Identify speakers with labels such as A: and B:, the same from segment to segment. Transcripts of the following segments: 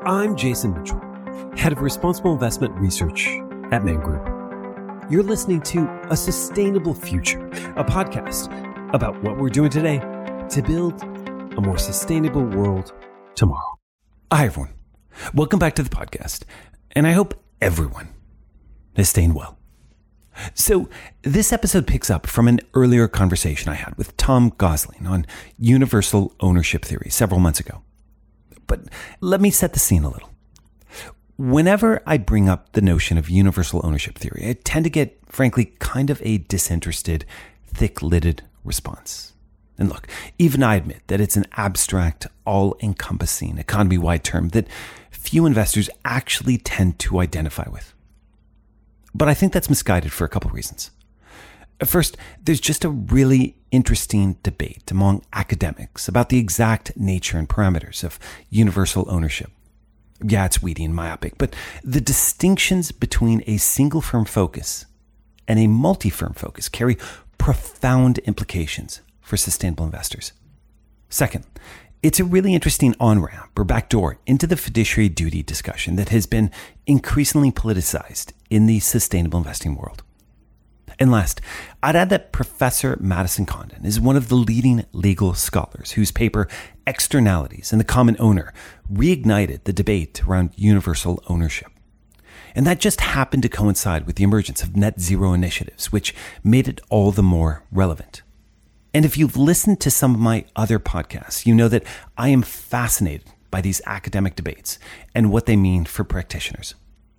A: I'm Jason Mitchell, Head of Responsible Investment Research at Man Group. You're listening to A Sustainable Future, a podcast about what we're doing today to build a more sustainable world tomorrow. Hi, everyone. Welcome back to the podcast, and I hope everyone is staying well. So this episode picks up from an earlier conversation I had with Tom Gosling on universal ownership theory several months ago. But let me set the scene a little. Whenever I bring up the notion of universal ownership theory, I tend to get, frankly, kind of a disinterested, thick-lidded response. And look, even I admit that it's an abstract, all-encompassing, economy-wide term that few investors actually tend to identify with. But I think that's misguided for a couple of reasons. First, there's just a really interesting debate among academics about the exact nature and parameters of universal ownership. Yeah, it's weedy and myopic, but the distinctions between a single firm focus and a multi-firm focus carry profound implications for sustainable investors. Second, it's a really interesting on-ramp or backdoor into the fiduciary duty discussion that has been increasingly politicized in the sustainable investing world. And last, I'd add that Professor Madison Condon is one of the leading legal scholars whose paper Externalities and the Common Owner reignited the debate around universal ownership. And that just happened to coincide with the emergence of net zero initiatives, which made it all the more relevant. And if you've listened to some of my other podcasts, you know that I am fascinated by these academic debates and what they mean for practitioners.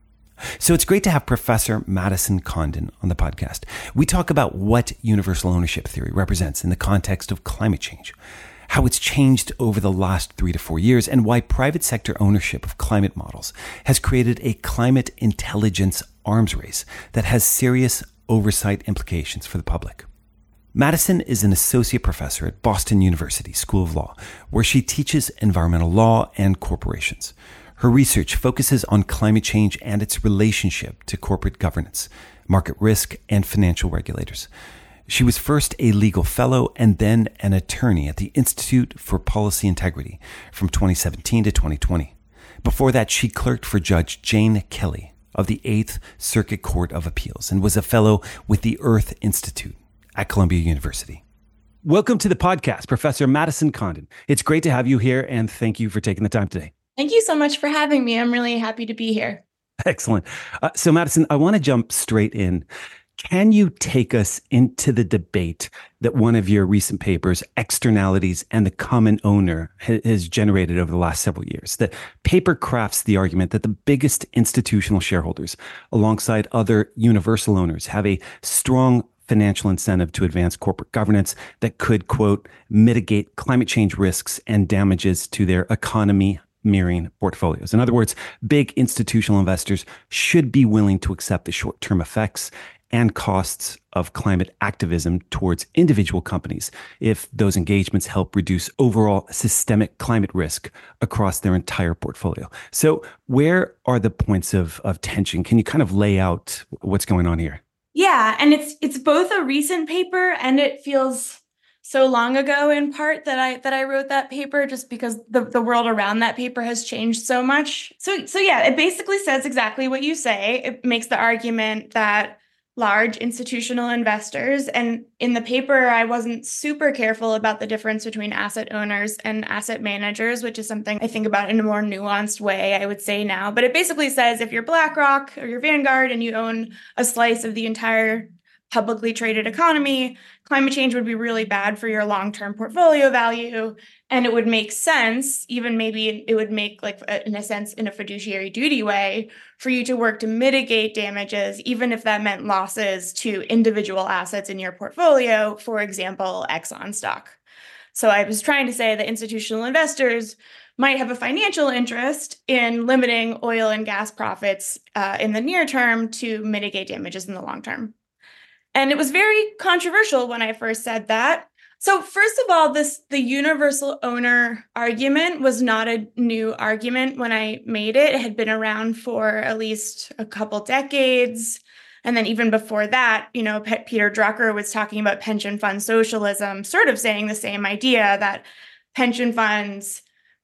A: So it's great to have Professor Madison Condon on the podcast. We talk about what universal ownership theory represents in the context of climate change, how it's changed over the last 3 to 4 years, and why private sector ownership of climate models has created a climate intelligence arms race that has serious oversight implications for the public. Madison is an associate professor at Boston University School of Law, where she teaches environmental law and corporations. Her research focuses on climate change and its relationship to corporate governance, market risk, and financial regulators. She was first a legal fellow and then an attorney at the Institute for Policy Integrity from 2017 to 2020. Before that, she clerked for Judge Jane Kelly of the 8th Circuit Court of Appeals and was a fellow with the Earth Institute at Columbia University. Welcome to the podcast, Professor Madison Condon. It's great to have you here, and thank you for taking the time today.
B: Thank you so much for having me. I'm really happy to be here.
A: Excellent. So Madison, I want to jump straight in. Can you take us into the debate that one of your recent papers, Externalities and the Common Owner, has generated over the last several years? The paper crafts the argument that the biggest institutional shareholders, alongside other universal owners, have a strong financial incentive to advance corporate governance that could, quote, mitigate climate change risks and damages to their economy mirroring portfolios. In other words, big institutional investors should be willing to accept the short-term effects and costs of climate activism towards individual companies if those engagements help reduce overall systemic climate risk across their entire portfolio. So where are the points of tension? Can you kind of lay out what's going on here?
B: Yeah, and it's both a recent paper and it feels so long ago in part that I wrote that paper, just because the world around that paper has changed so much. So yeah, it basically says exactly what you say. It makes the argument that large institutional investors, and in the paper, I wasn't super careful about the difference between asset owners and asset managers, which is something I think about in a more nuanced way, I would say now. But it basically says if you're BlackRock or you're Vanguard and you own a slice of the entire publicly traded economy, climate change would be really bad for your long-term portfolio value. And it would make sense, even maybe it would make, like, in a sense, in a fiduciary duty way, for you to work to mitigate damages, even if that meant losses to individual assets in your portfolio, for example, Exxon stock. So I was trying to say that institutional investors might have a financial interest in limiting oil and gas profits in the near term to mitigate damages in the long term. And it was very controversial when I first said that. So first of all, the universal owner argument was not a new argument when I made it. It had been around for at least a couple decades. And then even before that, Peter Drucker was talking about pension fund socialism, sort of saying the same idea that pension funds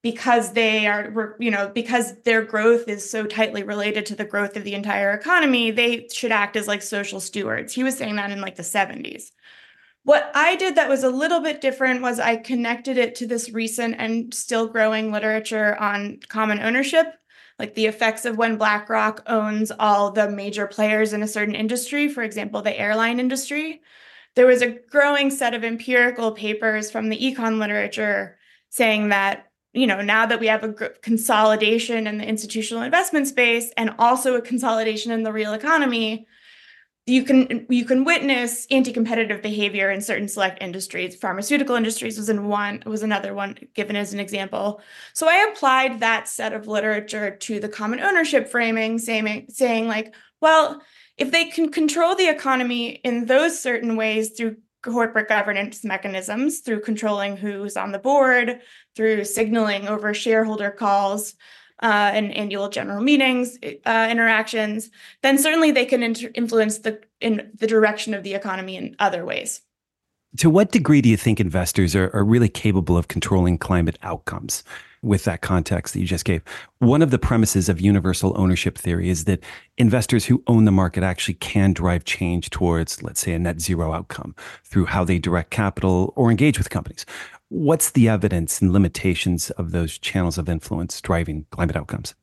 B: because they are, because their growth is so tightly related to the growth of the entire economy, they should act as like social stewards. He was saying that in like the 70s. What I did that was a little bit different was I connected it to this recent and still growing literature on common ownership, like the effects of when BlackRock owns all the major players in a certain industry, for example, the airline industry. There was a growing set of empirical papers from the econ literature saying that, now that we have a consolidation in the institutional investment space and also a consolidation in the real economy, you can witness anti-competitive behavior in certain select industries. Pharmaceutical industries was another one given as an example. So I applied that set of literature to the common ownership framing, saying like, well, if they can control the economy in those certain ways through corporate governance mechanisms, through controlling who's on the board, through signaling over shareholder calls, and annual general meetings, interactions, then certainly they can influence in the direction of the economy in other ways.
A: To what degree do you think investors are really capable of controlling climate outcomes with that context that you just gave? One of the premises of universal ownership theory is that investors who own the market actually can drive change towards, let's say, a net zero outcome through how they direct capital or engage with companies. What's the evidence and limitations of those channels of influence driving climate outcomes?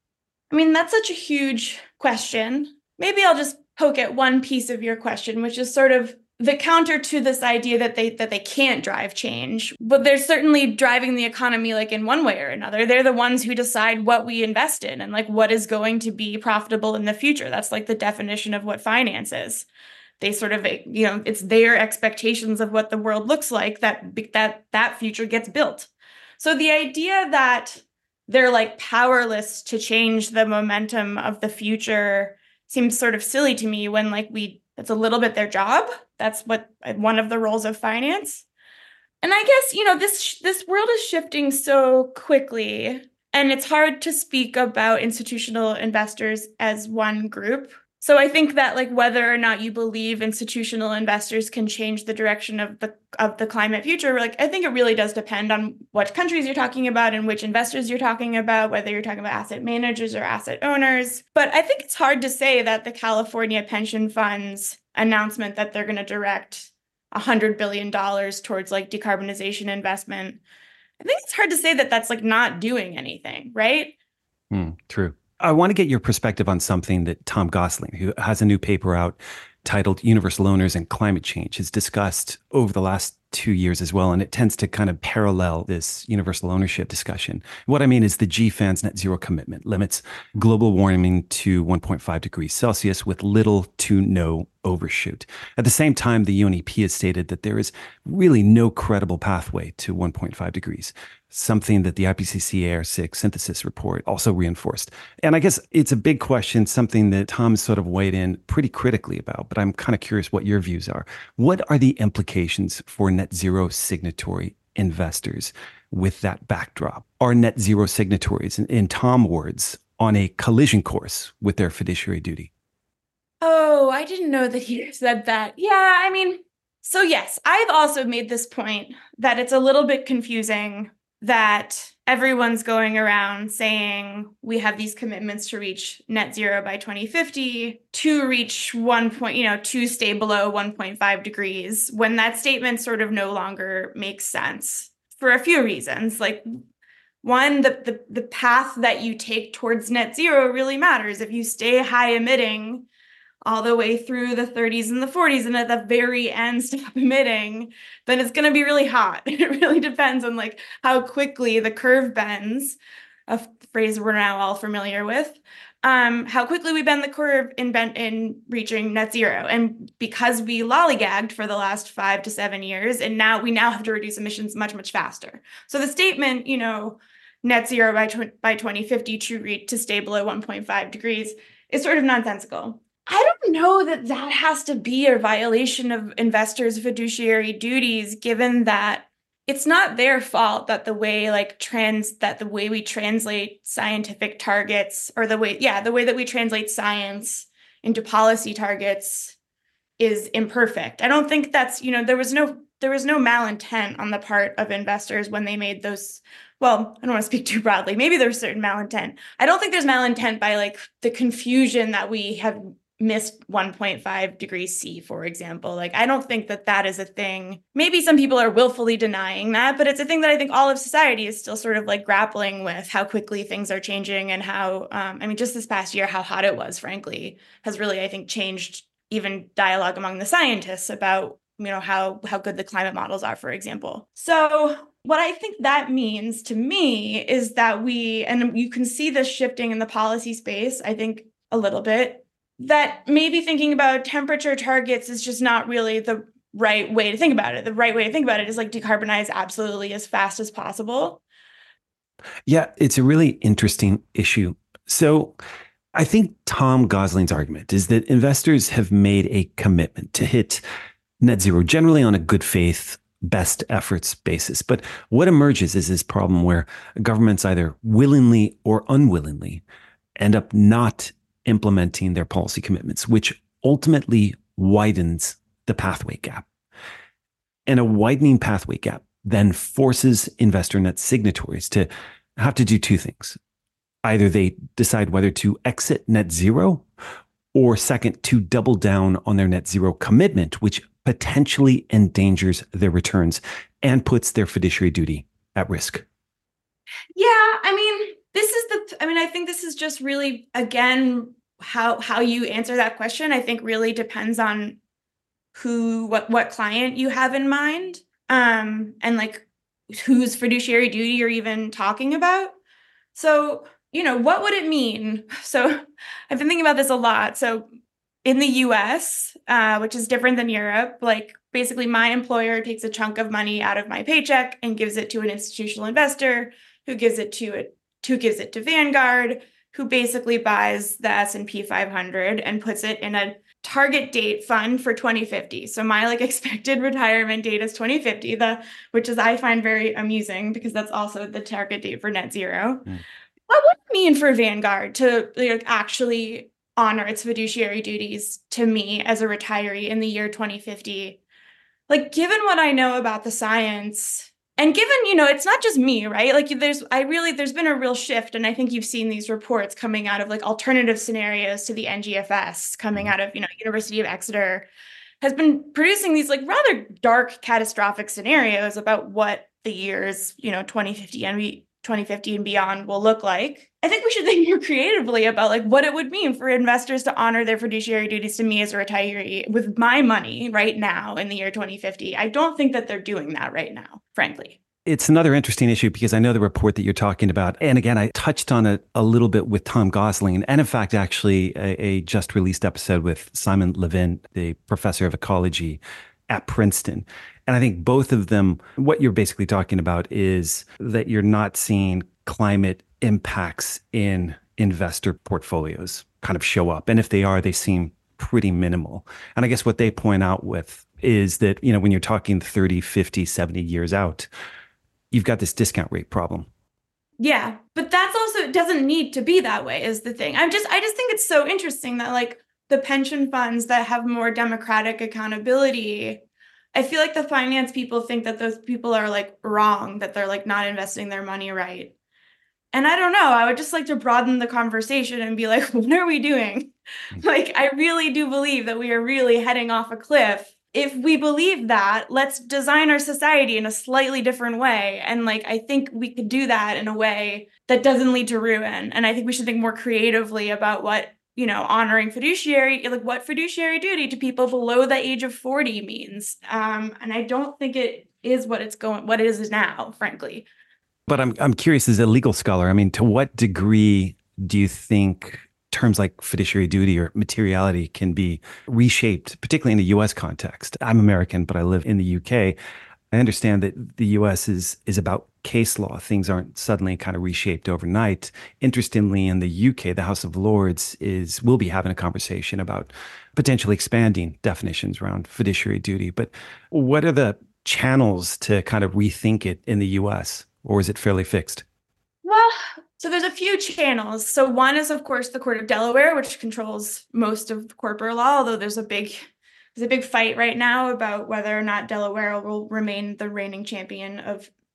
B: I mean, that's such a huge question. Maybe I'll just poke at one piece of your question, which is sort of the counter to this idea that they can't drive change, but they're certainly driving the economy like in one way or another. They're the ones who decide what we invest in and like what is going to be profitable in the future. That's like the definition of what finance is. They sort of, it's their expectations of what the world looks like that future gets built. So the idea that they're like powerless to change the momentum of the future seems sort of silly to me when that's a little bit their job. That's what one of the roles of finance. And I guess, this world is shifting so quickly, and it's hard to speak about institutional investors as one group. So I think that like whether or not you believe institutional investors can change the direction of the climate future, like I think it really does depend on what countries you're talking about and which investors you're talking about, whether you're talking about asset managers or asset owners. But I think it's hard to say that the California pension funds announcement that they're going to direct $100 billion towards like decarbonization investment. I think it's hard to say that that's like not doing anything, right?
A: True. I want to get your perspective on something that Tom Gosling, who has a new paper out titled Universal Owners and Climate Change, has discussed over the last 2 years as well. And it tends to kind of parallel this universal ownership discussion. What I mean is the GFANZ net zero commitment limits global warming to 1.5 degrees Celsius with little to no overshoot. At the same time, the UNEP has stated that there is really no credible pathway to 1.5 degrees, something that the IPCC AR6 synthesis report also reinforced. And I guess it's a big question, something that Tom sort of weighed in pretty critically about, but I'm kind of curious what your views are. What are the implications for net zero signatory investors with that backdrop? Are net zero signatories, in Tom's words, on a collision course with their fiduciary duty?
B: Oh, I didn't know that he said that. Yeah, I mean, so yes, I've also made this point that it's a little bit confusing that everyone's going around saying we have these commitments to reach net zero by 2050, to reach to stay below 1.5 degrees, when that statement sort of no longer makes sense for a few reasons. Like, one, the path that you take towards net zero really matters. If you stay high emitting all the way through the 30s and the 40s, and at the very end stop emitting, then it's going to be really hot. It really depends on like how quickly the curve bends, a phrase we're now all familiar with, how quickly we bend the curve in reaching net zero. And because we lollygagged for the last 5 to 7 years, and now we have to reduce emissions much, much faster. So the statement, net zero by 2050 to stay below 1.5 degrees is sort of nonsensical. I don't know that has to be a violation of investors' fiduciary duties, given that it's not their fault that the way we translate scientific targets, or the way that we translate science into policy targets is imperfect. I don't think that's, there was no malintent on the part of investors when they made those well, I don't want to speak too broadly. Maybe there's certain malintent. I don't think there's malintent by like the confusion that we have missed 1.5 degrees C, for example. Like, I don't think that that is a thing. Maybe some people are willfully denying that, but it's a thing that I think all of society is still sort of like grappling with, how quickly things are changing and how, I mean, just this past year, how hot it was, frankly, has really, I think, changed even dialogue among the scientists about, you know, how good the climate models are, for example. So what I think that means to me is that and you can see this shifting in the policy space, I think, a little bit, that maybe thinking about temperature targets is just not really the right way to think about it. The right way to think about it is like decarbonize absolutely as fast as possible.
A: Yeah, it's a really interesting issue. So I think Tom Gosling's argument is that investors have made a commitment to hit net zero generally on a good faith, best efforts basis. But what emerges is this problem where governments either willingly or unwillingly end up not implementing their policy commitments, which ultimately widens the pathway gap. And a widening pathway gap then forces investor net signatories to have to do two things. Either they decide whether to exit net zero, or second, to double down on their net zero commitment, which potentially endangers their returns and puts their fiduciary duty at risk.
B: Yeah, I mean, I think this is just really, again, how you answer that question, I think really depends on what client you have in mind, and like whose fiduciary duty you're even talking about. So, you know, what would it mean? So I've been thinking about this a lot. So in the US, which is different than Europe, like basically my employer takes a chunk of money out of my paycheck and gives it to an institutional investor who gives it to Vanguard, who basically buys the S&P 500 and puts it in a target date fund for 2050. So my like expected retirement date is 2050, which is I find very amusing because that's also the target date for net zero. What would it mean for Vanguard to like actually honor its fiduciary duties to me as a retiree in the year 2050? Like, given what I know about the science, and given, you know, it's not just me, right? Like there's been a real shift. And I think you've seen these reports coming out of like alternative scenarios to the NGFS coming out of, you know, University of Exeter has been producing these like rather dark, catastrophic scenarios about what the years, you know, 2050 and beyond will look like. I think we should think more creatively about like what it would mean for investors to honor their fiduciary duties to me as a retiree with my money right now in the year 2050. I don't think that they're doing that right now, frankly.
A: It's another interesting issue because I know the report that you're talking about. And again, I touched on it a little bit with Tom Gosling. And in fact, actually, a just released episode with Simon Levin, the professor of ecology at Princeton. And I think both of them, what you're basically talking about is that you're not seeing climate impacts in investor portfolios kind of show up. And if they are, they seem pretty minimal. And I guess what they point out with is that, you know, when you're talking 30, 50, 70 years out, you've got this discount rate problem.
B: Yeah, but that's also, it doesn't need to be that way is the thing. I just think it's so interesting that like the pension funds that have more democratic accountability, I feel like the finance people think that those people are like wrong, that they're like not investing their money right. And I don't know, I would just like to broaden the conversation and be like, what are we doing? Like, I really do believe that we are really heading off a cliff. If we believe that, let's design our society in a slightly different way. And like, I think we could do that in a way that doesn't lead to ruin. And I think we should think more creatively about what, you know, honoring fiduciary, like what fiduciary duty to people below the age of 40 means. And I don't think it is what it is now, frankly.
A: But I'm curious, as a legal scholar, I mean, to what degree do you think terms like fiduciary duty or materiality can be reshaped, particularly in the US context? I'm American, but I live in the UK. I understand that the US is about case law. Things aren't suddenly kind of reshaped overnight. Interestingly, in the UK, the House of Lords will be having a conversation about potentially expanding definitions around fiduciary duty. But what are the channels to kind of rethink it in the US, or is it fairly fixed?
B: Well, so there's a few channels. So one is, of course, the Court of Delaware, which controls most of corporate law, although there's a big fight right now about whether or not Delaware will remain the reigning champion of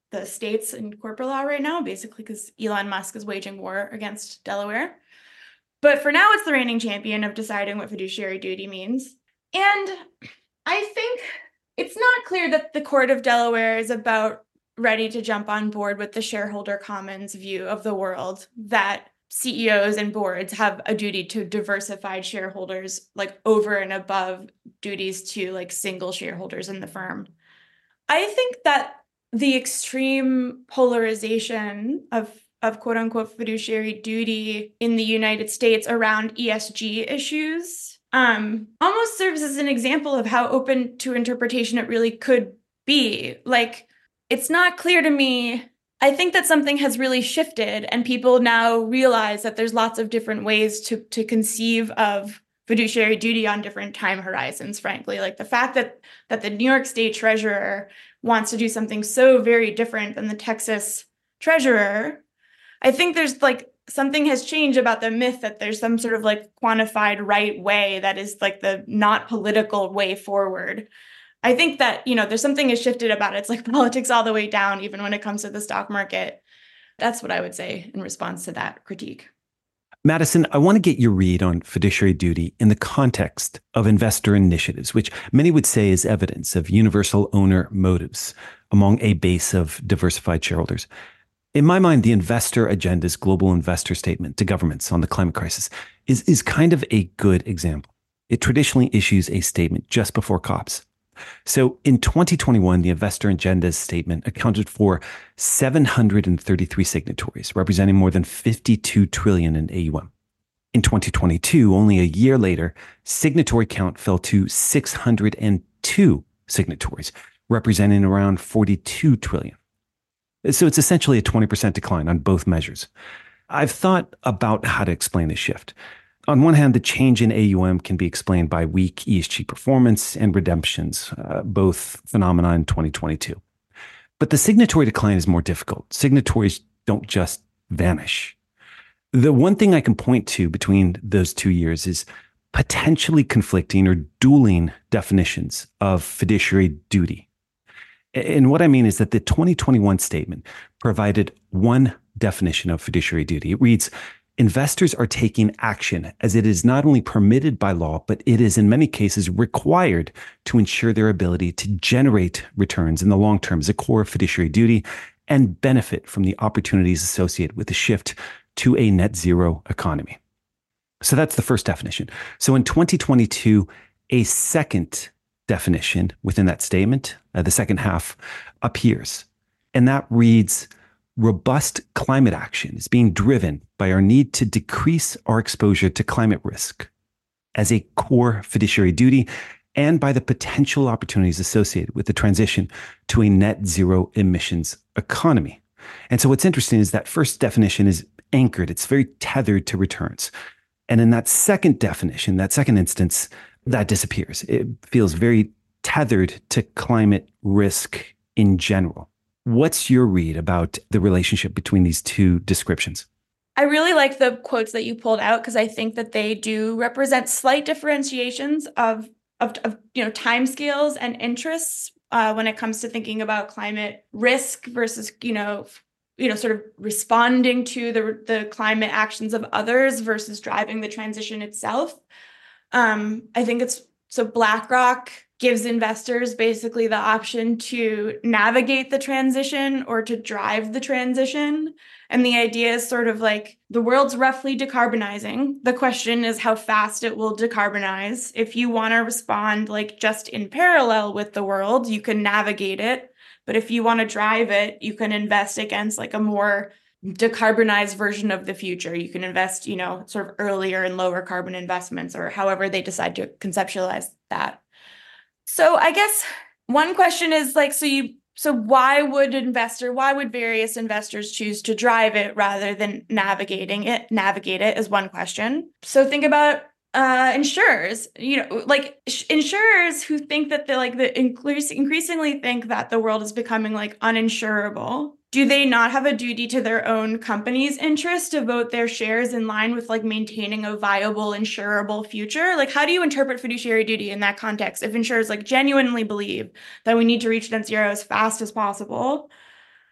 B: the states in corporate law right now, basically because Elon Musk is waging war against Delaware. But for now, it's the reigning champion of deciding what fiduciary duty means. And I think it's not clear that the Court of Delaware is about ready to jump on board with the shareholder commons view of the world, that CEOs and boards have a duty to diversified shareholders, like over and above duties to like single shareholders in the firm. I think that the extreme polarization of quote unquote fiduciary duty in the United States around ESG issues almost serves as an example of how open to interpretation it really could be. Like, it's not clear to me. I think that something has really shifted, and people now realize that there's lots of different ways to conceive of fiduciary duty on different time horizons, frankly. Like the fact that the New York State treasurer wants to do something so very different than the Texas treasurer, I think there's like something has changed about the myth that there's some sort of like quantified right way that is like the not political way forward. I think that, there's something has shifted about it. It's like politics all the way down, even when it comes to the stock market. That's what I would say in response to that critique.
A: Madison, I want to get your read on fiduciary duty in the context of investor initiatives, which many would say is evidence of universal owner motives among a base of diversified shareholders. In my mind, the Investor Agenda's global investor statement to governments on the climate crisis is kind of a good example. It traditionally issues a statement just before COPs. So in 2021, the Investor Agenda's statement accounted for 733 signatories, representing more than 52 trillion in AUM. In 2022, only a year later, signatory count fell to 602 signatories, representing around 42 trillion. So it's essentially a 20% decline on both measures. I've thought about how to explain this shift. On one hand, the change in AUM can be explained by weak ESG performance and redemptions, both phenomena in 2022. But the signatory decline is more difficult. Signatories don't just vanish. The one thing I can point to between those 2 years is potentially conflicting or dueling definitions of fiduciary duty. And what I mean is that the 2021 statement provided one definition of fiduciary duty. It reads, investors are taking action as it is not only permitted by law, but it is in many cases required to ensure their ability to generate returns in the long term as a core of fiduciary duty and benefit from the opportunities associated with the shift to a net zero economy. So that's the first definition. So in 2022, a second definition within that statement, the second half, appears. And that reads, robust climate action is being driven by our need to decrease our exposure to climate risk as a core fiduciary duty and by the potential opportunities associated with the transition to a net zero emissions economy. And so what's interesting is that first definition is anchored. It's very tethered to returns. And in that second definition, that second instance, that disappears. It feels very tethered to climate risk in general. What's your read about the relationship between these two descriptions?
B: I really like the quotes that you pulled out because I think that they do represent slight differentiations of timescales and interests when it comes to thinking about climate risk versus sort of responding to the climate actions of others versus driving the transition itself. I think so BlackRock gives investors basically the option to navigate the transition or to drive the transition. And the idea is sort of like the world's roughly decarbonizing. The question is how fast it will decarbonize. If you want to respond like just in parallel with the world, you can navigate it. But if you want to drive it, you can invest against like a more decarbonized version of the future. You can invest, sort of earlier and lower carbon investments or however they decide to conceptualize that. So I guess one question is like, so why would various investors choose to drive it rather than navigate it is one question. So think about insurers, insurers who think that increasingly think that the world is becoming like uninsurable. Do they not have a duty to their own company's interest to vote their shares in line with like maintaining a viable, insurable future? Like, how do you interpret fiduciary duty in that context? If insurers like genuinely believe that we need to reach net zero as fast as possible,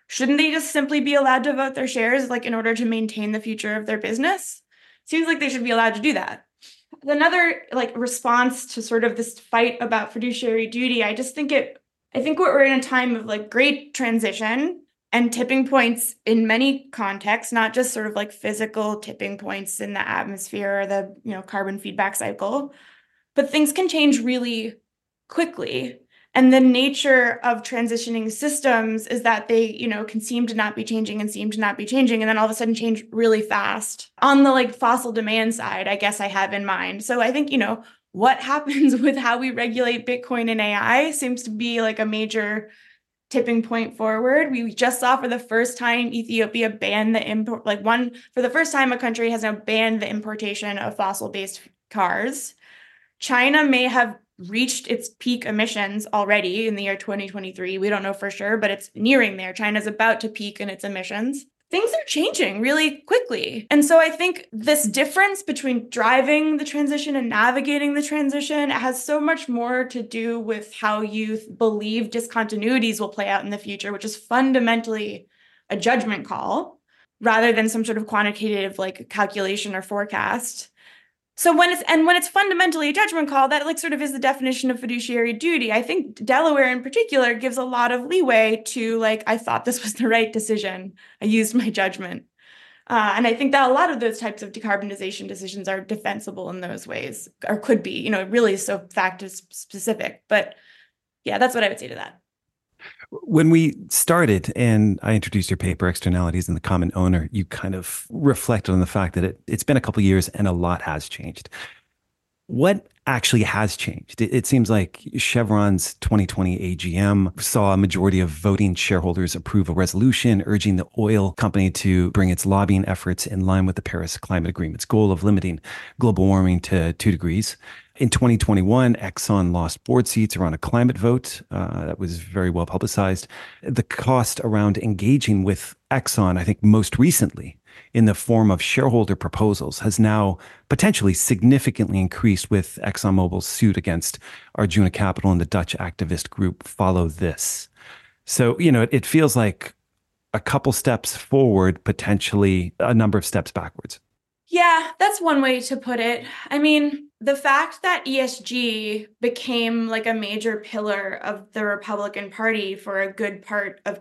B: Shouldn't they just simply be allowed to vote their shares, like in order to maintain the future of their business? Seems like they should be allowed to do that. Another like response to sort of this fight about fiduciary duty, I think we're in a time of like great transition and tipping points in many contexts, not just sort of like physical tipping points in the atmosphere or the, carbon feedback cycle, but things can change really quickly. And the nature of transitioning systems is that they, can seem to not be changing and seem to not be changing, and then all of a sudden change really fast. On the like fossil demand side, I guess I have in mind. So I think, what happens with how we regulate Bitcoin and AI seems to be like a major tipping point forward. We just saw for the first time Ethiopia banned the import, for the first time a country has now banned the importation of fossil-based cars. China may have reached its peak emissions already in the year 2023. We don't know for sure, but it's nearing there. China's about to peak in its emissions. Things are changing really quickly. And so I think this difference between driving the transition and navigating the transition has so much more to do with how you believe discontinuities will play out in the future, which is fundamentally a judgment call rather than some sort of quantitative like calculation or forecast. So when it's fundamentally a judgment call, that like sort of is the definition of fiduciary duty. I think Delaware in particular gives a lot of leeway to like, I thought this was the right decision. I used my judgment. And I think that a lot of those types of decarbonization decisions are defensible in those ways, or could be, really so fact specific. But yeah, that's what I would say to that.
A: When we started and I introduced your paper, Externalities and the Common Owner, you kind of reflected on the fact that it's been a couple of years and a lot has changed. What actually has changed? It seems like Chevron's 2020 AGM saw a majority of voting shareholders approve a resolution urging the oil company to bring its lobbying efforts in line with the Paris Climate Agreement's goal of limiting global warming to 2 degrees. In 2021, Exxon lost board seats around a climate vote that was very well publicized. The cost around engaging with Exxon, I think most recently, in the form of shareholder proposals has now potentially significantly increased with ExxonMobil's suit against Arjuna Capital and the Dutch activist group Follow This. So, it feels like a couple steps forward, potentially a number of steps backwards.
B: Yeah, that's one way to put it. I mean, the fact that ESG became like a major pillar of the Republican Party for a good part of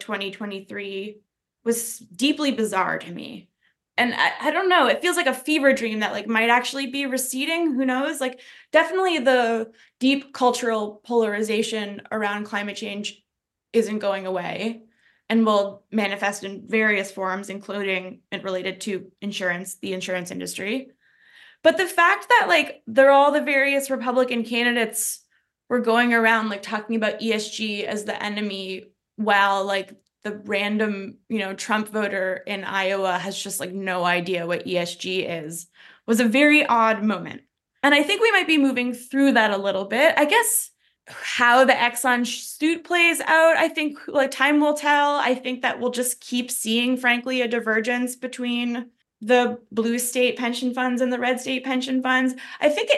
B: 2023 was deeply bizarre to me. And I don't know, it feels like a fever dream that like might actually be receding. Who knows? Like definitely the deep cultural polarization around climate change isn't going away and will manifest in various forms, including related to insurance, the insurance industry. But the fact that like all the various Republican candidates were going around like talking about ESG as the enemy, while like the random, Trump voter in Iowa has just like no idea what ESG is, was a very odd moment. And I think we might be moving through that a little bit. I guess how the Exxon suit plays out, I think like time will tell. I think that we'll just keep seeing, frankly, a divergence between the blue state pension funds and the red state pension funds. I think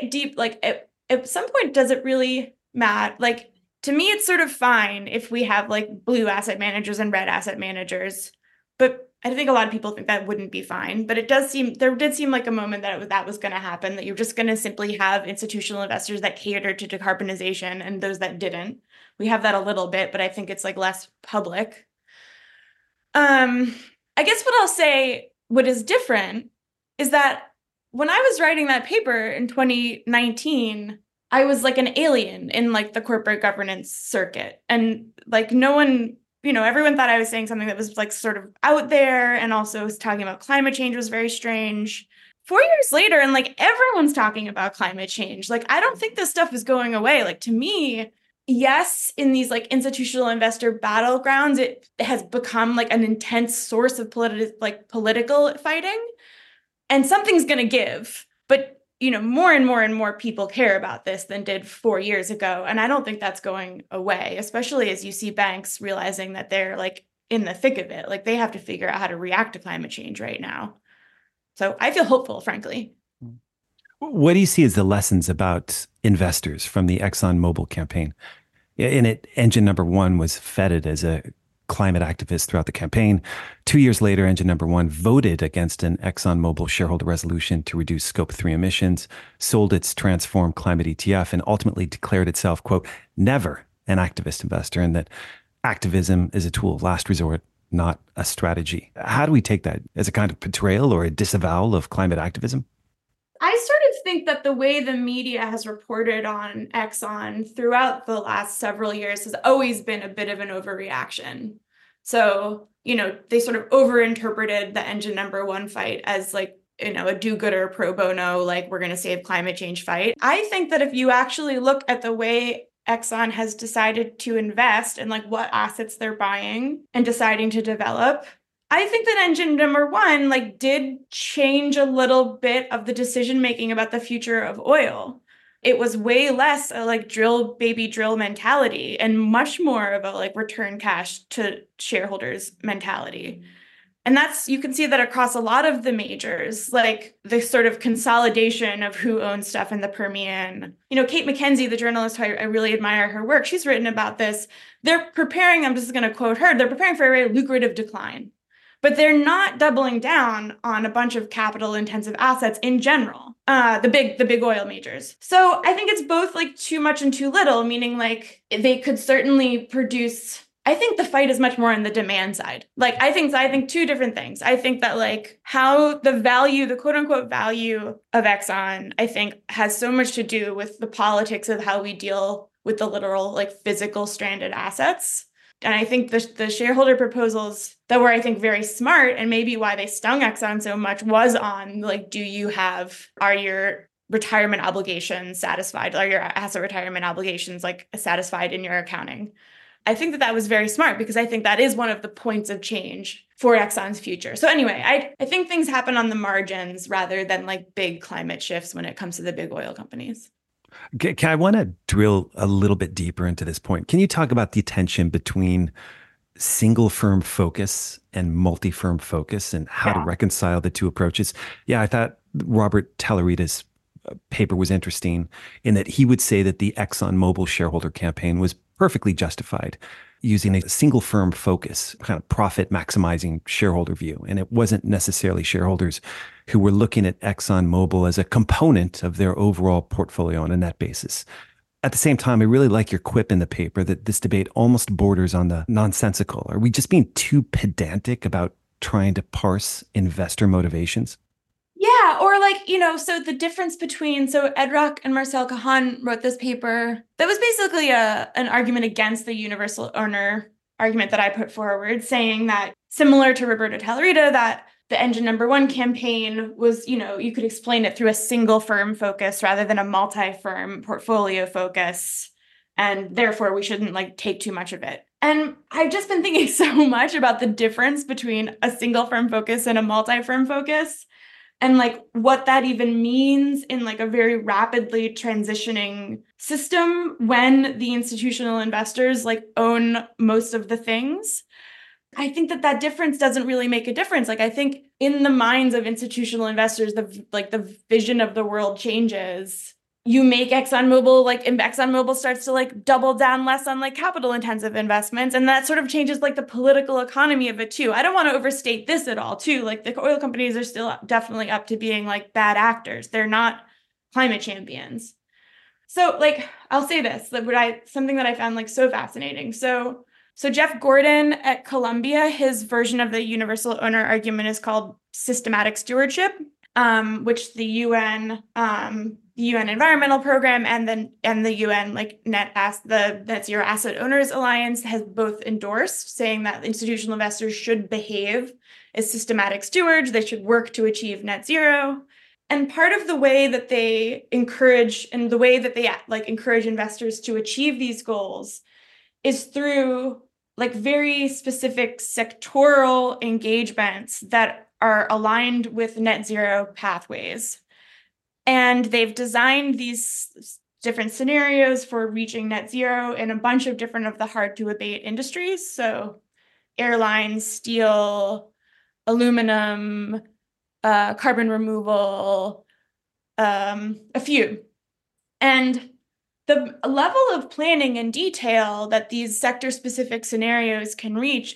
B: at some point, does it really matter? Like, to me, it's sort of fine if we have like blue asset managers and red asset managers, but I think a lot of people think that wouldn't be fine. But there did seem like a moment that was going to happen, that you're just going to simply have institutional investors that cater to decarbonization and those that didn't. We have that a little bit, but I think it's like less public. I guess what I'll say, what is different is that when I was writing that paper in 2019, I was like an alien in like the corporate governance circuit. And like no one, everyone thought I was saying something that was like sort of out there, and also was talking about climate change was very strange. 4 years later, and like everyone's talking about climate change. Like, I don't think this stuff is going away. Like, to me, yes, in these like institutional investor battlegrounds, it has become like an intense source of political fighting, and something's going to give. But more and more and more people care about this than did 4 years ago. And I don't think that's going away, especially as you see banks realizing that they're like in the thick of it. Like they have to figure out how to react to climate change right now. So I feel hopeful, frankly.
A: What do you see as the lessons about investors from the ExxonMobil campaign? In it, engine number one was feted as a climate activists throughout the campaign. 2 years later, Engine Number One voted against an ExxonMobil shareholder resolution to reduce Scope 3 emissions, sold its Transform Climate ETF, and ultimately declared itself, quote, never an activist investor, and that activism is a tool of last resort, not a strategy. How do we take that as a kind of betrayal or a disavowal of climate activism?
B: I sort of think that the way the media has reported on Exxon throughout the last several years has always been a bit of an overreaction. So, they sort of overinterpreted the Engine Number One fight as like, a do-gooder pro bono, like we're going to save climate change fight. I think that if you actually look at the way Exxon has decided to invest and like what assets they're buying and deciding to develop, I think that Engine Number One did change a little bit of the decision making about the future of oil. It was way less a drill baby drill mentality and much more of a return cash to shareholders mentality. And you can see that across a lot of the majors, like the sort of consolidation of who owns stuff in the Permian. Kate McKenzie, the journalist who I really admire her work, she's written about this. They're preparing, I'm just going to quote her, they're preparing for a very lucrative decline. But they're not doubling down on a bunch of capital-intensive assets in general, the big oil majors. So I think it's both too much and too little, meaning they could certainly produce. I think the fight is much more on the demand side. I think two different things. I think that how the value, the quote unquote value of Exxon, I think has so much to do with the politics of how we deal with the literal physical stranded assets. And I think the shareholder proposals that were, I think, very smart, and maybe why they stung Exxon so much, was on are your retirement obligations satisfied? Are your asset retirement obligations satisfied in your accounting? I think that was very smart because I think that is one of the points of change for Exxon's future. So anyway, I think things happen on the margins rather than big climate shifts when it comes to the big oil companies.
A: I want to drill a little bit deeper into this point. Can you talk about the tension between single firm focus and multi-firm focus and how to reconcile the two approaches? Yeah, I thought Robert Tellerita's paper was interesting in that he would say that the ExxonMobil shareholder campaign was perfectly justified using a single firm focus, kind of profit maximizing shareholder view. And it wasn't necessarily shareholders who were looking at ExxonMobil as a component of their overall portfolio on a net basis. At the same time, I really like your quip in the paper that this debate almost borders on the nonsensical. Are we just being too pedantic about trying to parse investor motivations?
B: Yeah, or so the difference between, Ed Rock and Marcel Kahan wrote this paper that was basically an argument against the universal owner argument that I put forward, saying that similar to Roberto Tellerita, that the Engine Number One campaign was, you could explain it through a single firm focus rather than a multi-firm portfolio focus. And therefore we shouldn't take too much of it. And I've just been thinking so much about the difference between a single firm focus and a multi-firm focus. And what that even means in a very rapidly transitioning system when the institutional investors own most of the things. I think that difference doesn't really make a difference. I think in the minds of institutional investors, the vision of the world changes. You make ExxonMobil starts to double down less on capital intensive investments. And that sort of changes the political economy of it too. I don't want to overstate this at all too. The oil companies are still definitely up to being bad actors. They're not climate champions. So I'll say this, something that I found so fascinating. So Jeff Gordon at Columbia, his version of the universal owner argument is called systematic stewardship, which the UN Environmental Program and the UN the Net Zero Asset Owners Alliance has both endorsed, saying that institutional investors should behave as systematic stewards. They should work to achieve net zero. And part of the way that they encourage encourage investors to achieve these goals is through very specific sectoral engagements that are aligned with net zero pathways. And they've designed these different scenarios for reaching net zero in a bunch of different of the hard to abate industries. So airlines, steel, aluminum, carbon removal, a few. And the level of planning and detail that these sector-specific scenarios can reach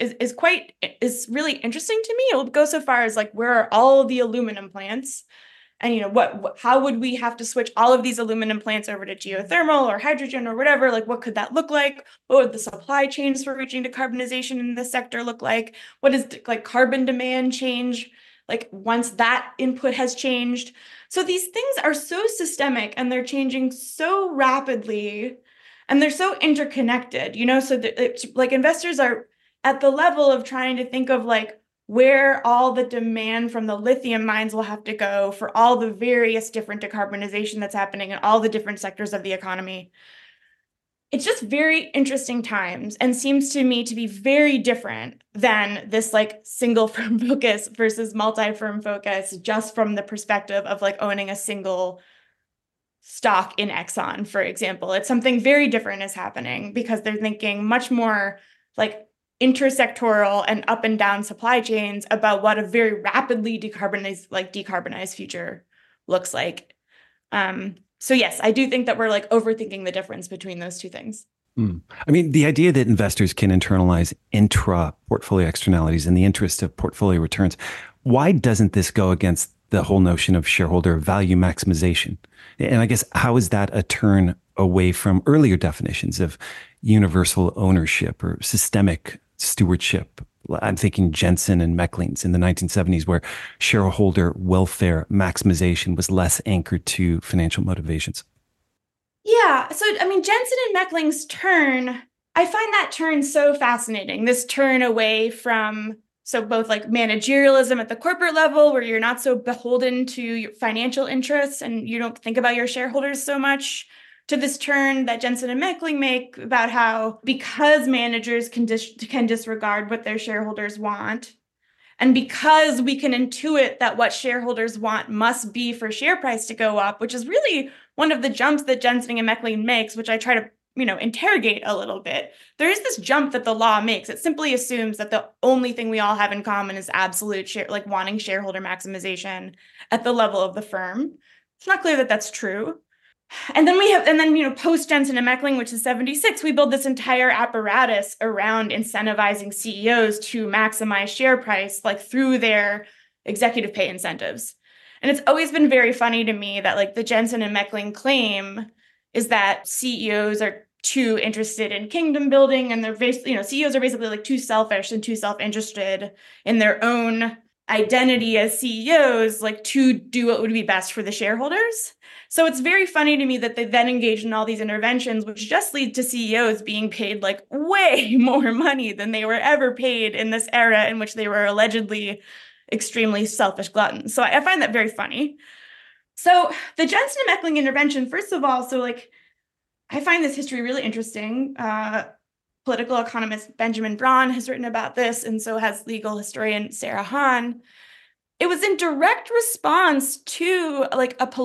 B: is really interesting to me. It'll go so far as like, where are all of the aluminum plants? And how would we have to switch all of these aluminum plants over to geothermal or hydrogen or whatever? Like, what could that look like? What would the supply chains for reaching decarbonization in this sector look like? What does like carbon demand change? Like once that input has changed. So these things are so systemic and they're changing so rapidly and they're so interconnected, so that it's like investors are at the level of trying to think of like where all the demand from the lithium mines will have to go for all the various different decarbonization that's happening in all the different sectors of the economy. It's just very interesting times and seems to me to be very different than this like single firm focus versus multi-firm focus, just from the perspective of like owning a single stock in Exxon, for example. It's something very different is happening because they're thinking much more like intersectoral and up and down supply chains about what a very rapidly decarbonized future looks like. So yes, I do think that we're like overthinking the difference between those two things.
A: I mean, the idea that investors can internalize intra-portfolio externalities in the interest of portfolio returns, why doesn't this go against the whole notion of shareholder value maximization? And I guess, how is that a turn away from earlier definitions of universal ownership or systemic stewardship? I'm thinking Jensen and Meckling's in the 1970s, where shareholder welfare maximization was less anchored to financial motivations.
B: Yeah. So, I mean, Jensen and Meckling's turn, I find that turn so fascinating. This turn away from, so both like managerialism at the corporate level, where you're not so beholden to your financial interests and you don't think about your shareholders so much, to this turn that Jensen and Meckling make about how because managers can disregard what their shareholders want, and because we can intuit that what shareholders want must be for share price to go up, which is really one of the jumps that Jensen and Meckling makes, which I try to interrogate a little bit. There is this jump that the law makes. It simply assumes that the only thing we all have in common is absolute wanting shareholder maximization at the level of the firm. It's not clear that that's true. And then post Jensen and Meckling, which is 76, we build this entire apparatus around incentivizing CEOs to maximize share price, like through their executive pay incentives. And it's always been very funny to me that like the Jensen and Meckling claim is that CEOs are too interested in kingdom building, and they're CEOs are basically like too selfish and too self-interested in their own identity as CEOs, like to do what would be best for the shareholders. So it's very funny to me that they then engage in all these interventions, which just lead to CEOs being paid like way more money than they were ever paid in this era in which they were allegedly extremely selfish gluttons. So I find that very funny. So the Jensen and Meckling intervention, first of all, I find this history really interesting. Political economist Benjamin Braun has written about this, and so has legal historian Sarah Hahn. It was in direct response to like a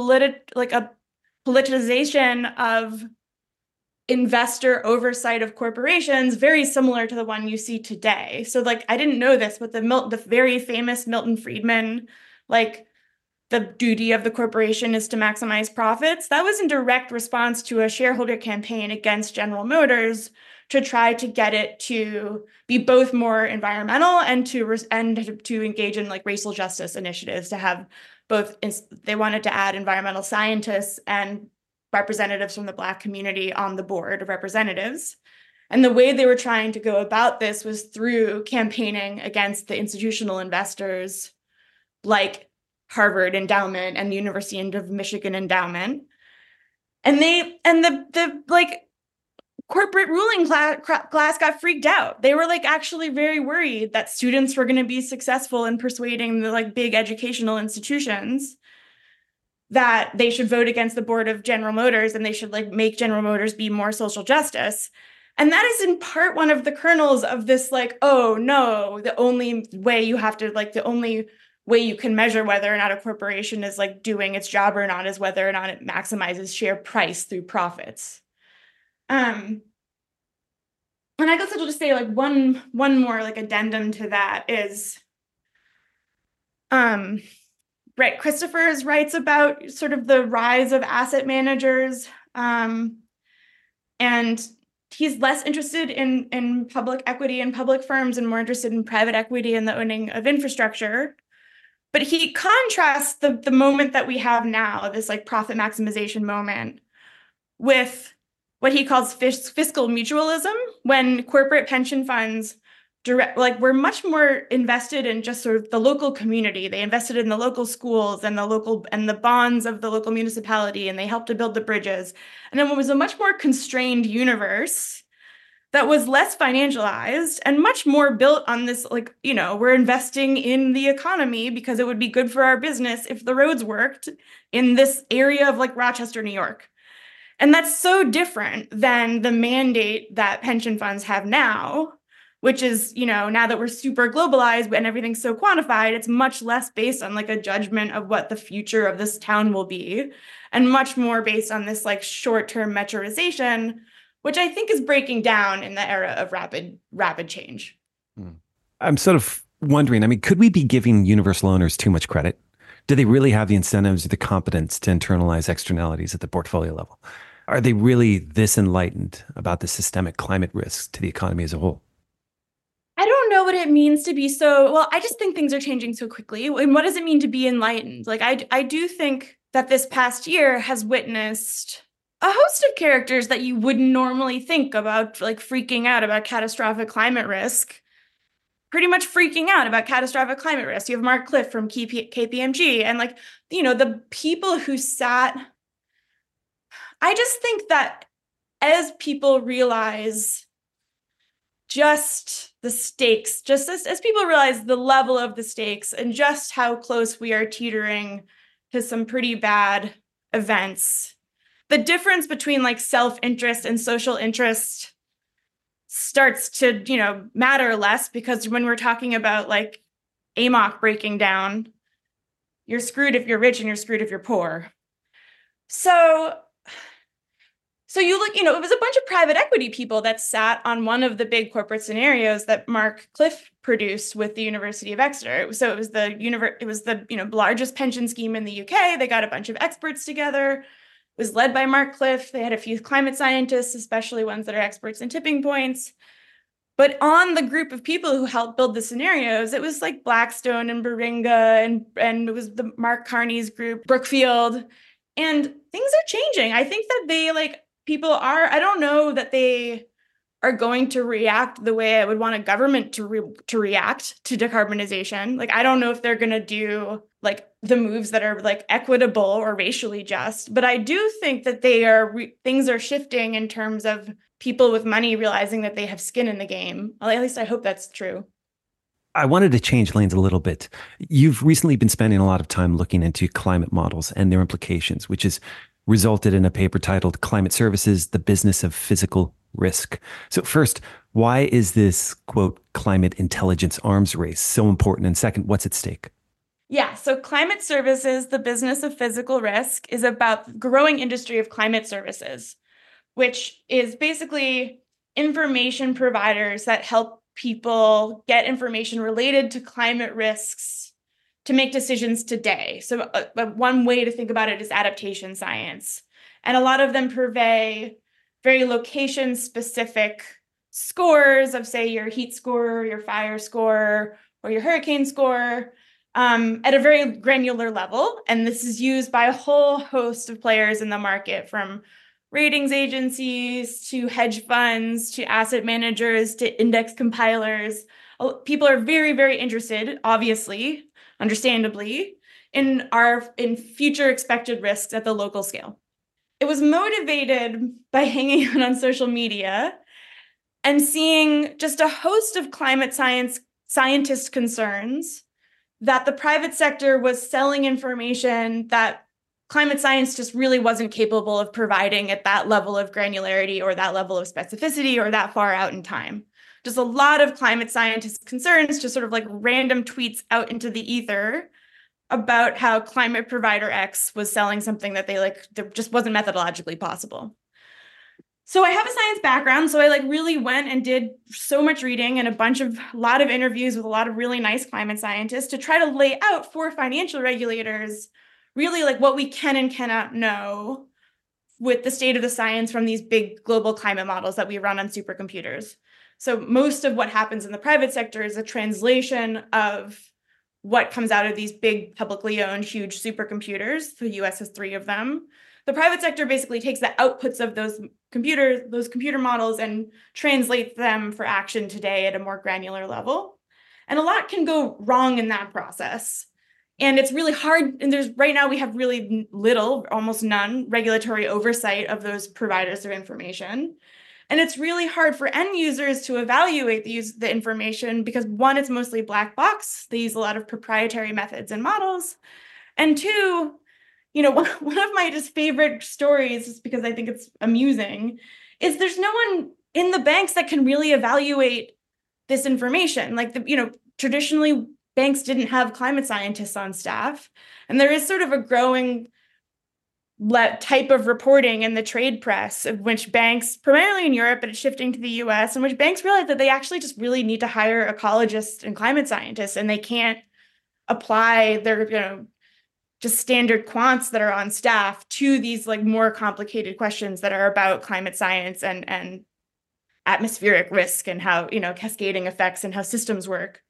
B: politicization of investor oversight of corporations, very similar to the one you see today. So like, I didn't know this, but the very famous Milton Friedman, like the duty of the corporation is to maximize profits. That was in direct response to a shareholder campaign against General Motors to try to get it to be both more environmental and to engage in like racial justice initiatives, to have they wanted to add environmental scientists and representatives from the Black community on the board of representatives. And the way they were trying to go about this was through campaigning against the institutional investors like Harvard Endowment and the University of Michigan Endowment. And the corporate ruling class got freaked out. They were like actually very worried that students were going to be successful in persuading the like big educational institutions that they should vote against the board of General Motors and they should like make General Motors be more social justice. And that is in part one of the kernels of this like, oh no, the only way you can measure whether or not a corporation is like doing its job or not is whether or not it maximizes share price through profits. And I guess I'll just say like one more like addendum to that is, right, Christopher's writes about sort of the rise of asset managers. And he's less interested in public equity and public firms and more interested in private equity and the owning of infrastructure. But he contrasts the moment that we have now, this like profit maximization moment, with what he calls fiscal mutualism, when corporate pension funds were much more invested in just sort of the local community. They invested in the local schools and the bonds of the local municipality, and they helped to build the bridges. And then it was a much more constrained universe that was less financialized and much more built on this, like, we're investing in the economy because it would be good for our business if the roads worked in this area of like Rochester, New York. And that's so different than the mandate that pension funds have now, which is, now that we're super globalized and everything's so quantified, it's much less based on like a judgment of what the future of this town will be, and much more based on this like short-term metroization, which I think is breaking down in the era of rapid change.
A: I'm sort of wondering, could we be giving universal owners too much credit? Do they really have the incentives or the competence to internalize externalities at the portfolio level? Are they really this enlightened about the systemic climate risks to the economy as a whole?
B: I don't know what it means to be I just think things are changing so quickly. And what does it mean to be enlightened? Like, I do think that this past year has witnessed a host of characters that you wouldn't normally think about, like freaking out about catastrophic climate risk, pretty much freaking out about catastrophic climate risk. You have Mark Cliff from KPMG and the people who sat. I just think that as people realize just the stakes, just as people realize the level of the stakes and just how close we are teetering to some pretty bad events, the difference between like self-interest and social interest starts to, matter less, because when we're talking about like AMOC breaking down, you're screwed if you're rich and you're screwed if you're poor. So you look, it was a bunch of private equity people that sat on one of the big corporate scenarios that Mark Cliff produced with the University of Exeter. So it was the largest pension scheme in the UK. They got a bunch of experts together. It was led by Mark Cliff. They had a few climate scientists, especially ones that are experts in tipping points. But on the group of people who helped build the scenarios, it was like Blackstone and Baringa and it was the Mark Carney's group, Brookfield. And things are changing. I think that I don't know that they are going to react the way I would want a government to react to decarbonization. Like, I don't know if they're going to do like the moves that are like equitable or racially just, but I do think that things are shifting in terms of people with money realizing that they have skin in the game. Well, at least I hope that's true.
A: I wanted to change lanes a little bit. You've recently been spending a lot of time looking into climate models and their implications, which has resulted in a paper titled Climate Services, the Business of Physical Risk. So first, why is this, quote, climate intelligence arms race so important? And second, what's at stake?
B: Yeah, so Climate Services, the Business of Physical Risk, is about the growing industry of climate services, which is basically information providers that help people get information related to climate risks to make decisions today. So one way to think about it is adaptation science. And a lot of them purvey very location-specific scores of, say, your heat score, your fire score, or your hurricane score at a very granular level. And this is used by a whole host of players in the market, from ratings agencies to hedge funds to asset managers to index compilers. People are very, very interested, obviously, understandably, in future expected risks at the local scale. It was motivated by hanging out on social media and seeing just a host of climate scientist concerns that the private sector was selling information that climate science just really wasn't capable of providing at that level of granularity or that level of specificity or that far out in time. Just a lot of climate scientists' concerns, just sort of like random tweets out into the ether about how climate provider X was selling something that that just wasn't methodologically possible. So I have a science background, so I really went and did so much reading and a lot of interviews with a lot of really nice climate scientists to try to lay out for financial regulators really what we can and cannot know with the state of the science from these big global climate models that we run on supercomputers. So most of what happens in the private sector is a translation of what comes out of these big publicly owned huge supercomputers. The US has 3 of them. The private sector basically takes the outputs of those computer models and translates them for action today at a more granular level. And a lot can go wrong in that process. And it's really hard. And right now we have really little, almost none, regulatory oversight of those providers of information. And it's really hard for end users to evaluate the information because, one, it's mostly black box. They use a lot of proprietary methods and models. And two, one of my just favorite stories, just because I think it's amusing, is there's no one in the banks that can really evaluate this information. Like, traditionally, banks didn't have climate scientists on staff. And there is sort of a growing type of reporting in the trade press of which banks, primarily in Europe, but it's shifting to the US, in which banks realize that they actually just really need to hire ecologists and climate scientists, and they can't apply their, just standard quants that are on staff to these like more complicated questions that are about climate science and atmospheric risk and how, cascading effects and how systems work.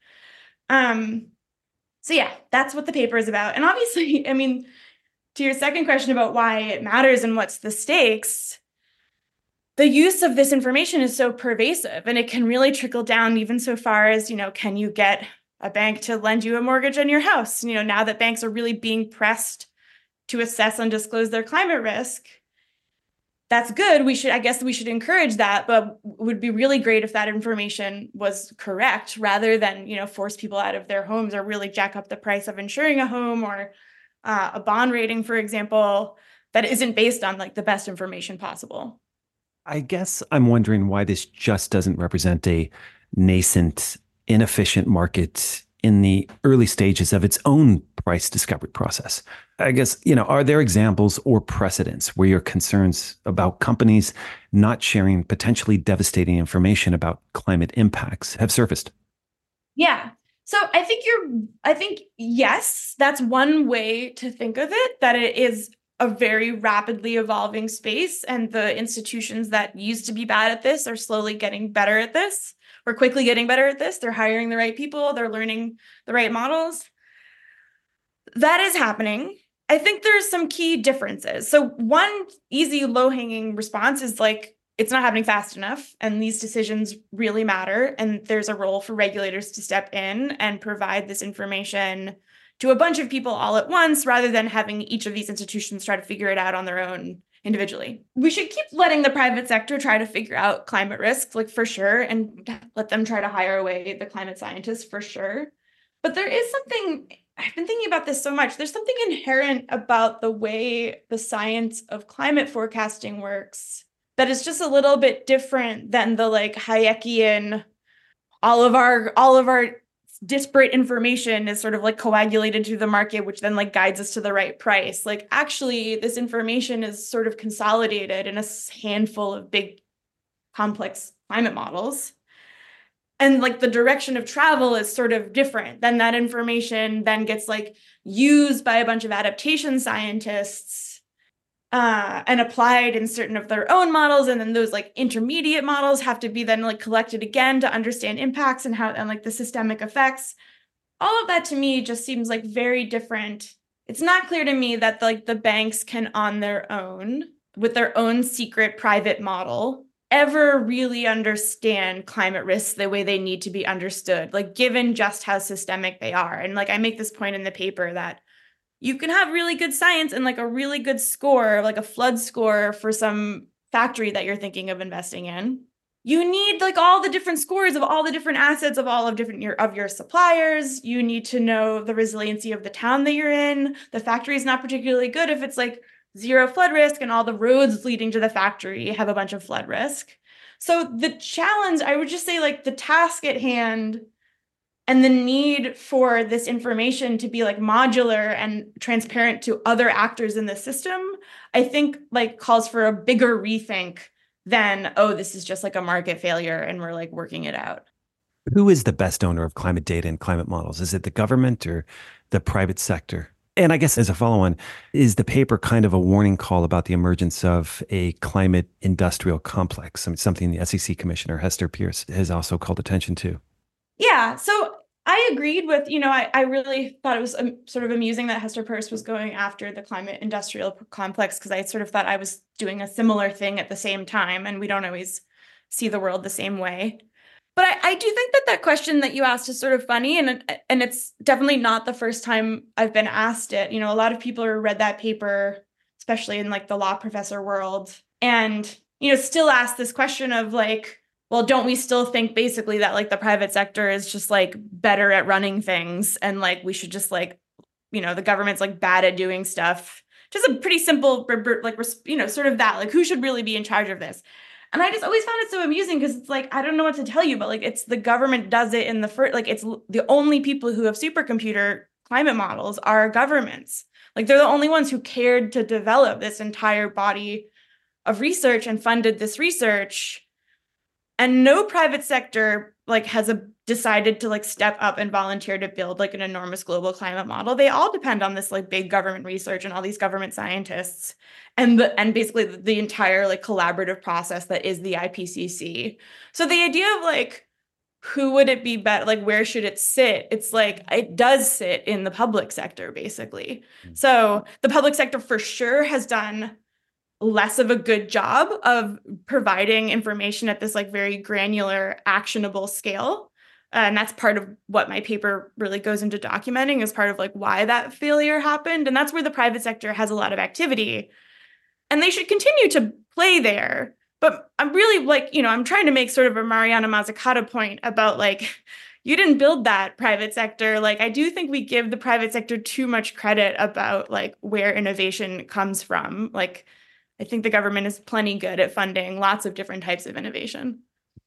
B: So yeah, that's what the paper is about. And obviously, to your second question about why it matters and what's the stakes, the use of this information is so pervasive, and it can really trickle down even so far as, can you get a bank to lend you a mortgage on your house? Now that banks are really being pressed to assess and disclose their climate risk, that's good. I guess we should encourage that, but it would be really great if that information was correct rather than, force people out of their homes or really jack up the price of insuring a home or a bond rating, for example, that isn't based on like the best information possible.
A: I guess I'm wondering why this just doesn't represent a nascent, inefficient market in the early stages of its own price discovery process. I guess, are there examples or precedents where your concerns about companies not sharing potentially devastating information about climate impacts have surfaced?
B: Yeah. So I think yes, that's one way to think of it, that it is a very rapidly evolving space, and the institutions that used to be bad at this are slowly getting better at this. We're quickly getting better at this. They're hiring the right people. They're learning the right models. That is happening. I think there's some key differences. So one easy low-hanging response is like, it's not happening fast enough, and these decisions really matter. And there's a role for regulators to step in and provide this information to a bunch of people all at once, rather than having each of these institutions try to figure it out on their own individually. We should keep letting the private sector try to figure out climate risk, like for sure, and let them try to hire away the climate scientists for sure. But there is something, I've been thinking about this so much, there's something inherent about the way the science of climate forecasting works that is just a little bit different than the like Hayekian, all of our disparate information is sort of like coagulated to the market, which then like guides us to the right price. Like actually, this information is sort of consolidated in a handful of big, complex climate models. And like the direction of travel is sort of different. Then that information then gets like used by a bunch of adaptation scientists and applied in certain of their own models, and then those like intermediate models have to be then like collected again to understand impacts and like the systemic effects. All of that to me just seems like very different. It's not clear to me that like the banks can on their own, with their own secret private model, ever really understand climate risks the way they need to be understood, like given just how systemic they are. And like I make this point in the paper that you can have really good science and like a really good score, like a flood score for some factory that you're thinking of investing in. You need like all the different scores of all the different assets of all of your suppliers. You need to know the resiliency of the town that you're in. The factory is not particularly good if it's like zero flood risk and all the roads leading to the factory have a bunch of flood risk. So the challenge, I would just say like the task at hand and the need for this information to be like modular and transparent to other actors in the system, I think like calls for a bigger rethink than, oh, this is just like a market failure and we're like working it out.
A: Who is the best owner of climate data and climate models? Is it the government or the private sector? And I guess as a follow-on, is the paper kind of a warning call about the emergence of a climate industrial complex? I mean, something the SEC Commissioner Hester Pierce has also called attention to.
B: Yeah, so I agreed with, I really thought it was sort of amusing that Hester Peirce was going after the climate industrial complex, because I sort of thought I was doing a similar thing at the same time, and we don't always see the world the same way. But I do think that question that you asked is sort of funny, and it's definitely not the first time I've been asked it. A lot of people who read that paper, especially in like the law professor world, and still ask this question of like, well, don't we still think basically that like the private sector is just like better at running things, and like we should just like, the government's like bad at doing stuff? Just a pretty simple, like, sort of that, like, who should really be in charge of this? And I just always found it so amusing, because it's like, I don't know what to tell you, but like, it's the government does it in the first, like, it's the only people who have supercomputer climate models are governments. Like, they're the only ones who cared to develop this entire body of research and funded this research. And no private sector like has decided to like step up and volunteer to build like an enormous global climate model. They all depend on this like big government research and all these government scientists and basically the entire like collaborative process that is the IPCC. So the idea of like, who would it be better? Like, where should it sit? It's like, it does sit in the public sector, basically. So the public sector for sure has done less of a good job of providing information at this like very granular, actionable scale. And that's part of what my paper really goes into documenting, as part of like why that failure happened. And that's where the private sector has a lot of activity. And they should continue to play there. But I'm really like, I'm trying to make sort of a Mariana Mazzucato point about like, you didn't build that private sector. Like, I do think we give the private sector too much credit about like where innovation comes from. Like, I think the government is plenty good at funding lots of different types of innovation.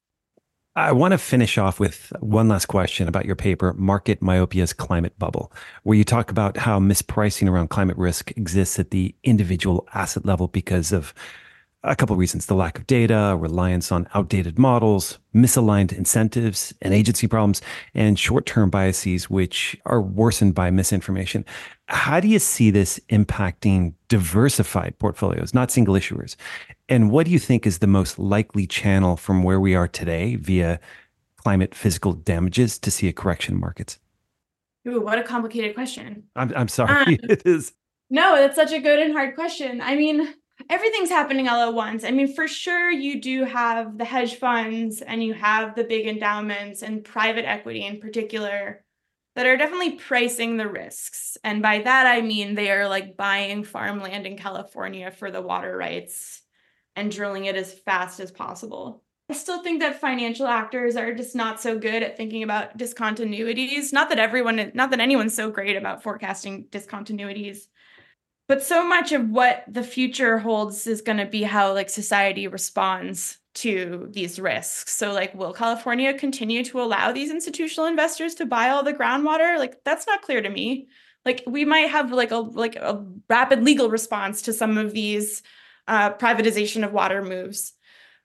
A: I want to finish off with one last question about your paper, Market Myopia's Climate Bubble, where you talk about how mispricing around climate risk exists at the individual asset level because of a couple of reasons: the lack of data, reliance on outdated models, misaligned incentives and agency problems, and short-term biases, which are worsened by misinformation. How do you see this impacting diversified portfolios, not single issuers? And what do you think is the most likely channel from where we are today via climate physical damages to see a correction in markets?
B: Ooh, what a complicated question.
A: I'm sorry, it is.
B: No, that's such a good and hard question. I mean, everything's happening all at once. I mean, for sure, you do have the hedge funds and you have the big endowments and private equity in particular that are definitely pricing the risks. And by that, I mean, they are like buying farmland in California for the water rights and drilling it as fast as possible. I still think that financial actors are just not so good at thinking about discontinuities. Not that anyone's so great about forecasting discontinuities. But so much of what the future holds is going to be how like society responds to these risks. So like, will California continue to allow these institutional investors to buy all the groundwater? Like, that's not clear to me. Like, we might have like a rapid legal response to some of these privatization of water moves.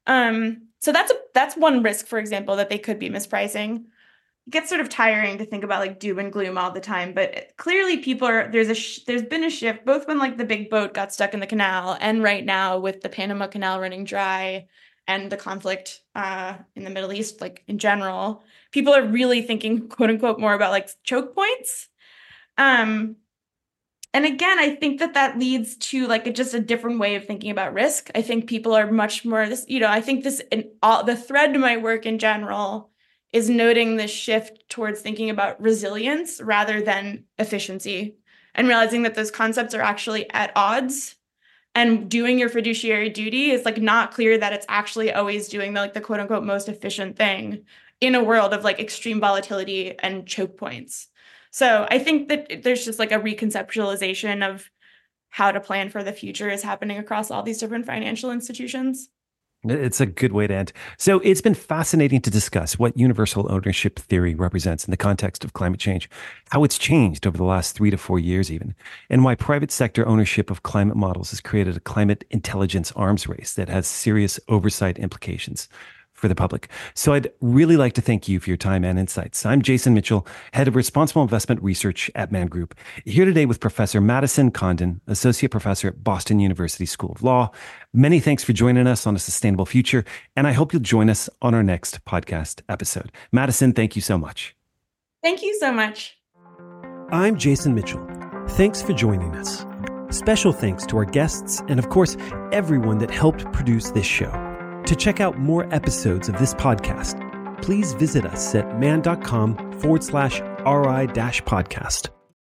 B: So that's one risk, for example, that they could be mispricing. It gets sort of tiring to think about like doom and gloom all the time, but clearly there's been a shift, both when like the big boat got stuck in the canal and right now with the Panama Canal running dry and the conflict in the Middle East, like in general, people are really thinking, quote unquote, more about like choke points. And again, I think that leads to like just a different way of thinking about risk. I think people are much more I think the thread to my work in general is noting this shift towards thinking about resilience rather than efficiency, and realizing that those concepts are actually at odds, and doing your fiduciary duty is like not clear that it's actually always doing the quote unquote most efficient thing in a world of like extreme volatility and choke points. So I think that there's just like a reconceptualization of how to plan for the future is happening across all these different financial institutions.
A: It's a good way to end. So it's been fascinating to discuss what universal ownership theory represents in the context of climate change, how it's changed over the last 3 to 4 years even, and why private sector ownership of climate models has created a climate intelligence arms race that has serious oversight implications for the public. So I'd really like to thank you for your time and insights. I'm Jason Mitchell, Head of Responsible Investment Research at Man Group, here today with Professor Madison Condon, Associate Professor at Boston University School of Law. Many thanks for joining us on A Sustainable Future, and I hope you'll join us on our next podcast episode. Madison, thank you so much.
B: Thank you so much.
A: I'm Jason Mitchell. Thanks for joining us. Special thanks to our guests and, of course, everyone that helped produce this show. To check out more episodes of this podcast, please visit us at man.com/RI-podcast.